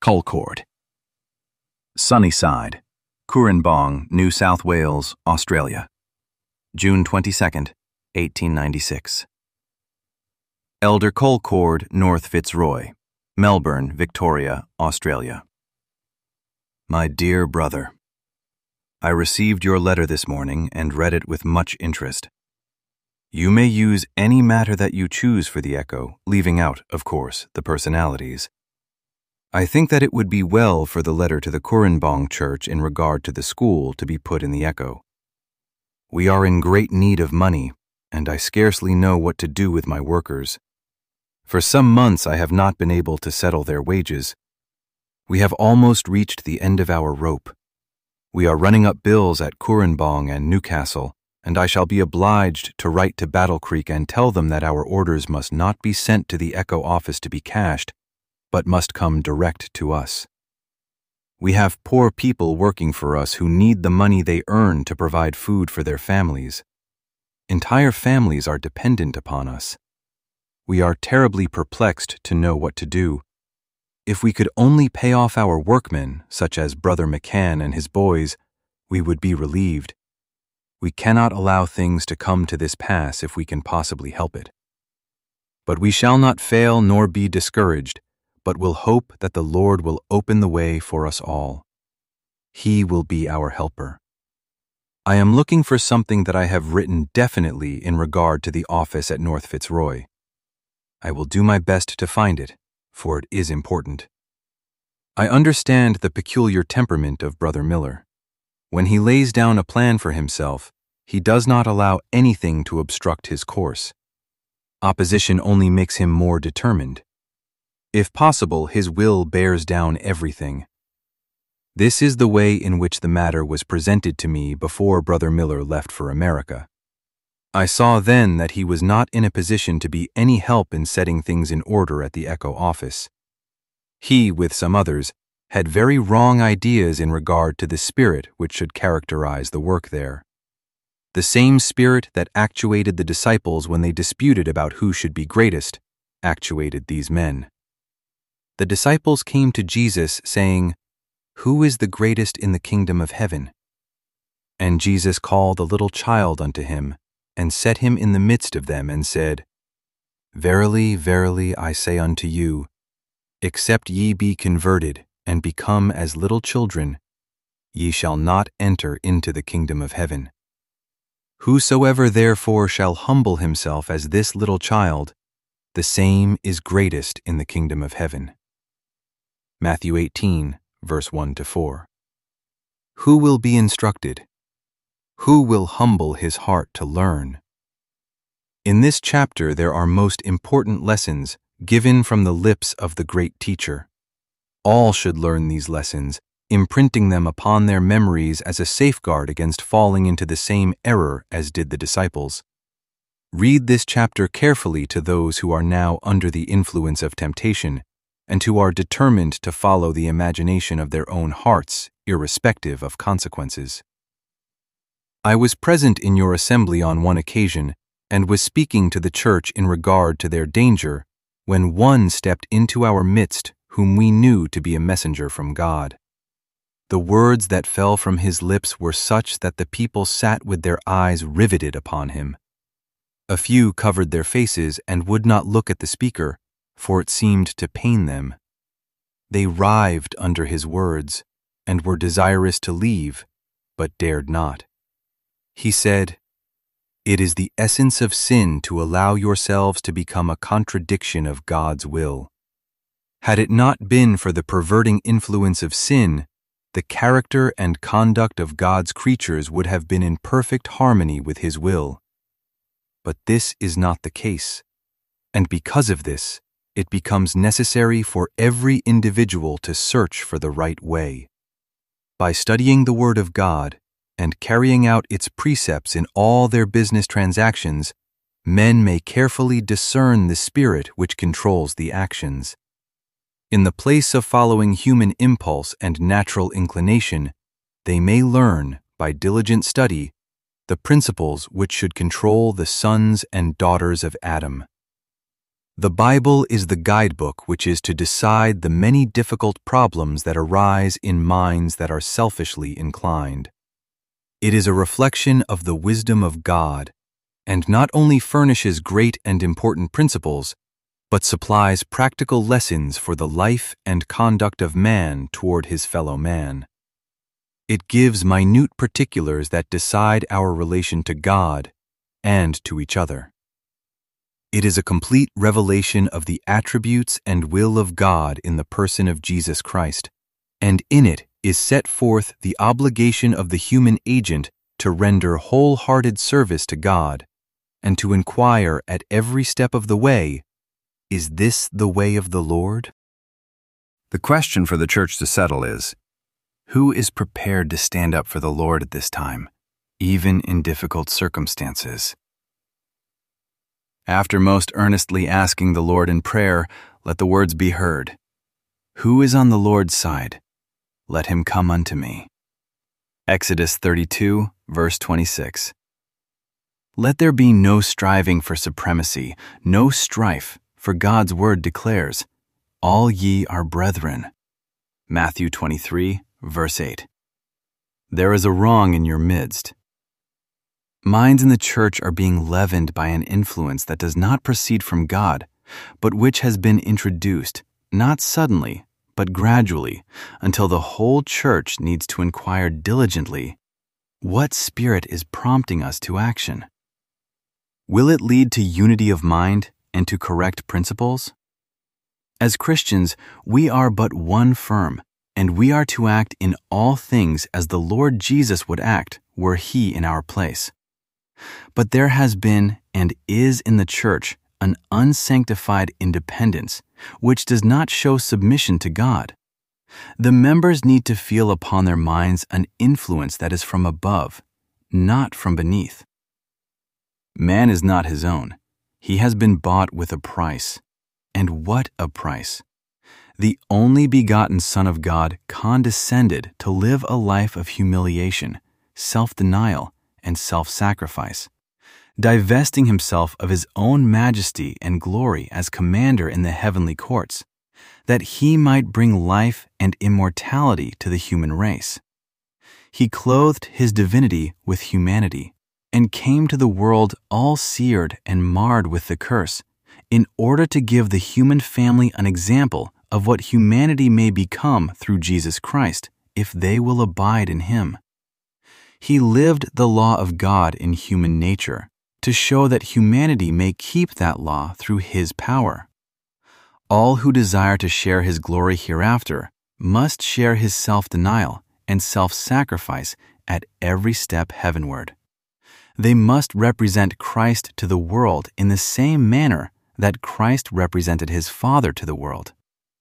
Colcord. Sunnyside, Cooranbong, New South Wales, Australia. June 22nd, 1896. Elder Colcord, North Fitzroy, Melbourne, Victoria, Australia. My dear brother, I received your letter this morning and read it with much interest. You may use any matter that you choose for the Echo, leaving out, of course, the personalities. I think that it would be well for the letter to the Cooranbong Church in regard to the school to be put in the Echo. We are in great need of money, and I scarcely know what to do with my workers. For some months I have not been able to settle their wages. We have almost reached the end of our rope. We are running up bills at Cooranbong and Newcastle, and I shall be obliged to write to Battle Creek and tell them that our orders must not be sent to the Echo office to be cashed, but must come direct to us. We have poor people working for us who need the money they earn to provide food for their families. Entire families are dependent upon us. We are terribly perplexed to know what to do. If we could only pay off our workmen, such as Brother McCann and his boys, we would be relieved. We cannot allow things to come to this pass if we can possibly help it. But we shall not fail nor be discouraged, but will hope that the Lord will open the way for us all. He will be our helper. I am looking for something that I have written definitely in regard to the office at North Fitzroy. I will do my best to find it, for it is important. I understand the peculiar temperament of Brother Miller. When he lays down a plan for himself, he does not allow anything to obstruct his course. Opposition only makes him more determined. If possible, his will bears down everything. This is the way in which the matter was presented to me before Brother Miller left for America. I saw then that he was not in a position to be any help in setting things in order at the Echo office. He, with some others, had very wrong ideas in regard to the spirit which should characterize the work there. The same spirit that actuated the disciples when they disputed about who should be greatest actuated these men. The disciples came to Jesus saying, "Who is the greatest in the kingdom of heaven?" And Jesus called a little child unto him, and set him in the midst of them, and said, Verily, verily, I say unto you, except ye be converted, and become as little children, ye shall not enter into the kingdom of heaven. Whosoever therefore shall humble himself as this little child, the same is greatest in the kingdom of heaven. Matthew 18, verse 1-4. Who will be instructed? Who will humble his heart to learn? In this chapter there are most important lessons given from the lips of the great teacher. All should learn these lessons, imprinting them upon their memories as a safeguard against falling into the same error as did the disciples. Read this chapter carefully to those who are now under the influence of temptation, and who are determined to follow the imagination of their own hearts, irrespective of consequences. I was present in your assembly on one occasion, and was speaking to the church in regard to their danger, when one stepped into our midst whom we knew to be a messenger from God. The words that fell from his lips were such that the people sat with their eyes riveted upon him. A few covered their faces and would not look at the speaker, for it seemed to pain them. They writhed under his words, and were desirous to leave, but dared not. He said, It is the essence of sin to allow yourselves to become a contradiction of God's will. Had it not been for the perverting influence of sin, the character and conduct of God's creatures would have been in perfect harmony with His will. But this is not the case, and because of this, it becomes necessary for every individual to search for the right way. By studying the Word of God and carrying out its precepts in all their business transactions, men may carefully discern the spirit which controls the actions. In the place of following human impulse and natural inclination, they may learn, by diligent study, the principles which should control the sons and daughters of Adam. The Bible is the guidebook which is to decide the many difficult problems that arise in minds that are selfishly inclined. It is a reflection of the wisdom of God, and not only furnishes great and important principles, but supplies practical lessons for the life and conduct of man toward his fellow man. It gives minute particulars that decide our relation to God and to each other. It is a complete revelation of the attributes and will of God in the person of Jesus Christ, and in it is set forth the obligation of the human agent to render wholehearted service to God, and to inquire at every step of the way, is this the way of the Lord? The question for the church to settle is, who is prepared to stand up for the Lord at this time, even in difficult circumstances? After most earnestly asking the Lord in prayer, let the words be heard. Who is on the Lord's side? Let him come unto me. Exodus 32, verse 26. Let there be no striving for supremacy, no strife, for God's word declares, all ye are brethren. Matthew 23, verse 8. There is a wrong in your midst. Minds in the church are being leavened by an influence that does not proceed from God, but which has been introduced, not suddenly, but gradually, until the whole church needs to inquire diligently, what spirit is prompting us to action? Will it lead to unity of mind and to correct principles? As Christians, we are but one firm, and we are to act in all things as the Lord Jesus would act were he in our place. But there has been and is in the church an unsanctified independence, which does not show submission to God. The members need to feel upon their minds an influence that is from above, not from beneath. Man is not his own. He has been bought with a price. And what a price! The only begotten Son of God condescended to live a life of humiliation, self-denial, and self-sacrifice, divesting himself of his own majesty and glory as commander in the heavenly courts, that he might bring life and immortality to the human race. He clothed his divinity with humanity, and came to the world all seared and marred with the curse, in order to give the human family an example of what humanity may become through Jesus Christ, if they will abide in him. He lived the law of God in human nature, to show that humanity may keep that law through his power. All who desire to share his glory hereafter must share his self-denial and self-sacrifice at every step heavenward. They must represent Christ to the world in the same manner that Christ represented his Father to the world.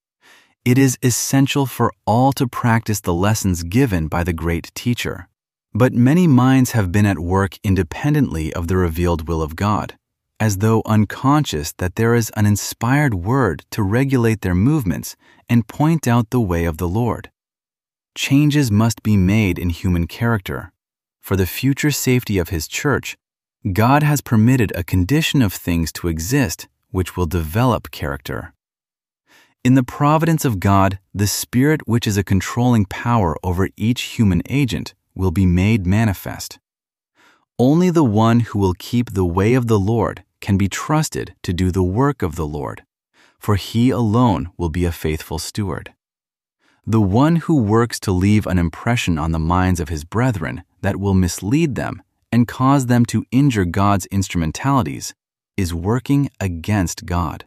It is essential for all to practice the lessons given by the great teacher. But many minds have been at work independently of the revealed will of God, as though unconscious that there is an inspired word to regulate their movements and point out the way of the Lord. Changes must be made in human character. For the future safety of his church, God has permitted a condition of things to exist which will develop character. In the providence of God, the Spirit which is a controlling power over each human agent will be made manifest. Only the one who will keep the way of the Lord can be trusted to do the work of the Lord, for he alone will be a faithful steward. The one who works to leave an impression on the minds of his brethren that will mislead them and cause them to injure God's instrumentalities is working against God.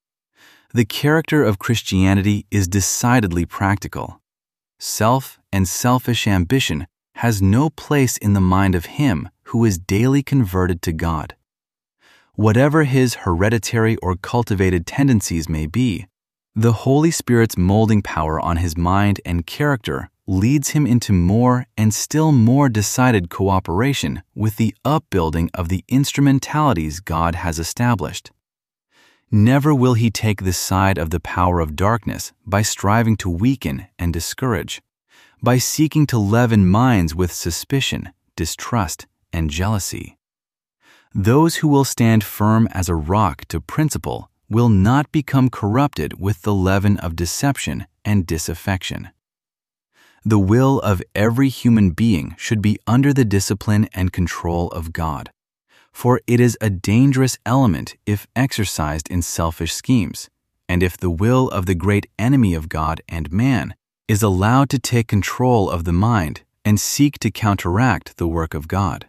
The character of Christianity is decidedly practical. Self and selfish ambition has no place in the mind of him who is daily converted to God. Whatever his hereditary or cultivated tendencies may be, the Holy Spirit's molding power on his mind and character leads him into more and still more decided cooperation with the upbuilding of the instrumentalities God has established. Never will he take the side of the power of darkness by striving to weaken and discourage, by seeking to leaven minds with suspicion, distrust, and jealousy. Those who will stand firm as a rock to principle will not become corrupted with the leaven of deception and disaffection. The will of every human being should be under the discipline and control of God, for it is a dangerous element if exercised in selfish schemes, and if the will of the great enemy of God and man is allowed to take control of the mind and seek to counteract the work of God.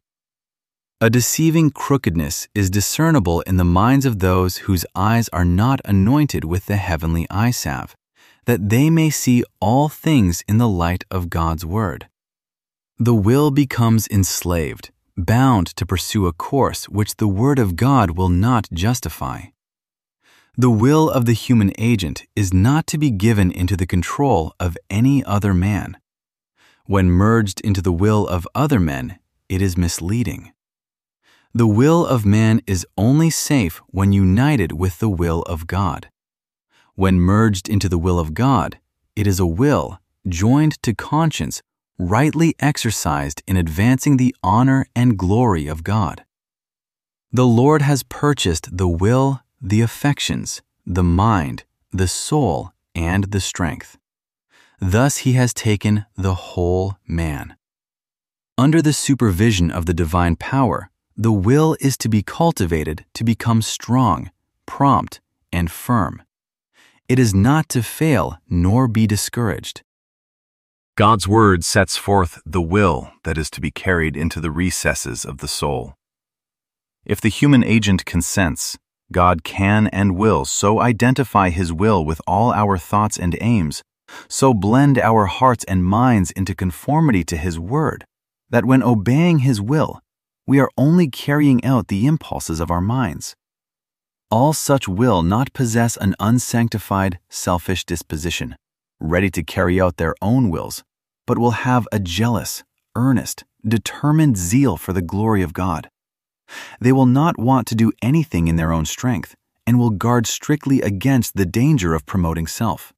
A deceiving crookedness is discernible in the minds of those whose eyes are not anointed with the heavenly eye salve, that they may see all things in the light of God's word. The will becomes enslaved, bound to pursue a course which the word of God will not justify. The will of the human agent is not to be given into the control of any other man. When merged into the will of other men, it is misleading. The will of man is only safe when united with the will of God. When merged into the will of God, it is a will, joined to conscience, rightly exercised in advancing the honor and glory of God. The Lord has purchased the will, the affections, the mind, the soul, and the strength. Thus He has taken the whole man. Under the supervision of the divine power, the will is to be cultivated to become strong, prompt, and firm. It is not to fail nor be discouraged. God's word sets forth the will that is to be carried into the recesses of the soul. If the human agent consents, God can and will so identify His will with all our thoughts and aims, so blend our hearts and minds into conformity to His word, that when obeying His will, we are only carrying out the impulses of our minds. All such will not possess an unsanctified, selfish disposition, ready to carry out their own wills, but will have a jealous, earnest, determined zeal for the glory of God. They will not want to do anything in their own strength, and will guard strictly against the danger of promoting self.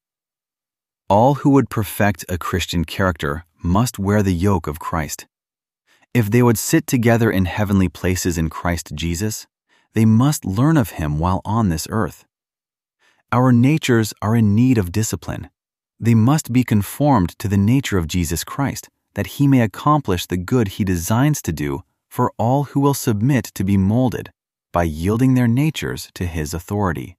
All who would perfect a Christian character must wear the yoke of Christ. If they would sit together in heavenly places in Christ Jesus, they must learn of Him while on this earth. Our natures are in need of discipline. They must be conformed to the nature of Jesus Christ, that He may accomplish the good He designs to do for all who will submit to be molded by yielding their natures to His authority.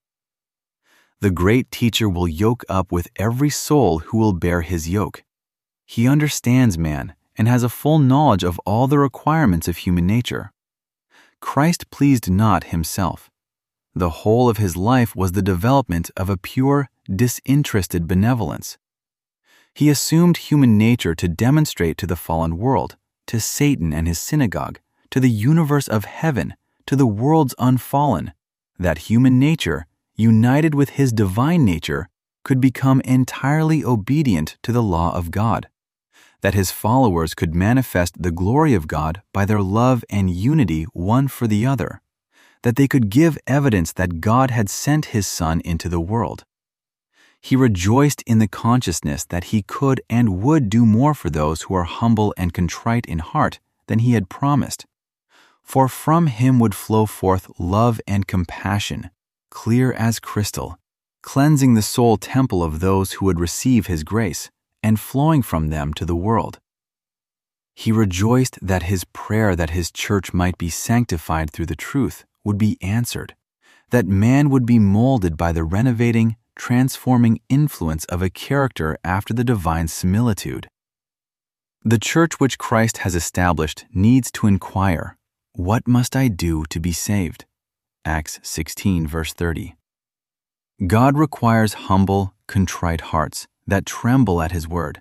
The great Teacher will yoke up with every soul who will bear His yoke. He understands man and has a full knowledge of all the requirements of human nature. Christ pleased not Himself. The whole of His life was the development of a pure, disinterested benevolence. He assumed human nature to demonstrate to the fallen world, to Satan and his synagogue, to the universe of heaven, to the worlds unfallen, that human nature, united with His divine nature, could become entirely obedient to the law of God, that His followers could manifest the glory of God by their love and unity one for the other, that they could give evidence that God had sent His Son into the world. He rejoiced in the consciousness that He could and would do more for those who are humble and contrite in heart than He had promised, for from Him would flow forth love and compassion, clear as crystal, cleansing the soul temple of those who would receive His grace, and flowing from them to the world. He rejoiced that His prayer that His church might be sanctified through the truth would be answered, that man would be molded by the renovating, transforming influence of a character after the divine similitude. The church which Christ has established needs to inquire, "What must I do to be saved?" Acts 16, verse 30. God requires humble, contrite hearts that tremble at His word.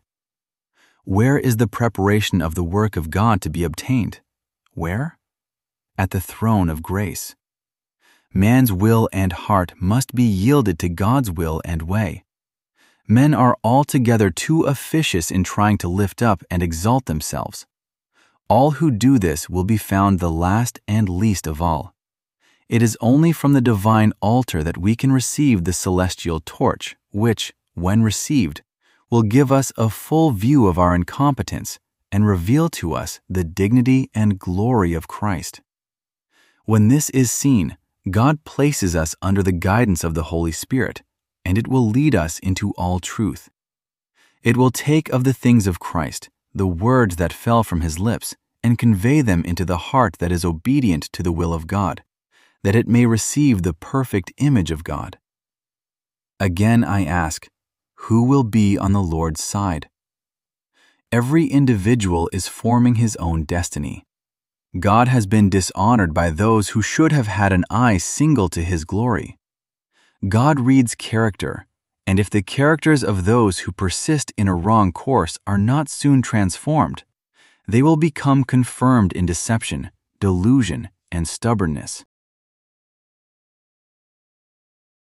Where is the preparation of the work of God to be obtained? Where? At the throne of grace. Man's will and heart must be yielded to God's will and way. Men are altogether too officious in trying to lift up and exalt themselves. All who do this will be found the last and least of all. It is only from the divine altar that we can receive the celestial torch, which, when received, will give us a full view of our incompetence and reveal to us the dignity and glory of Christ. When this is seen, God places us under the guidance of the Holy Spirit, and it will lead us into all truth. It will take of the things of Christ, the words that fell from his lips, and convey them into the heart that is obedient to the will of God, that it may receive the perfect image of God. Again I ask, who will be on the Lord's side? Every individual is forming his own destiny. God has been dishonored by those who should have had an eye single to his glory. God reads character, and if the characters of those who persist in a wrong course are not soon transformed, they will become confirmed in deception, delusion, and stubbornness.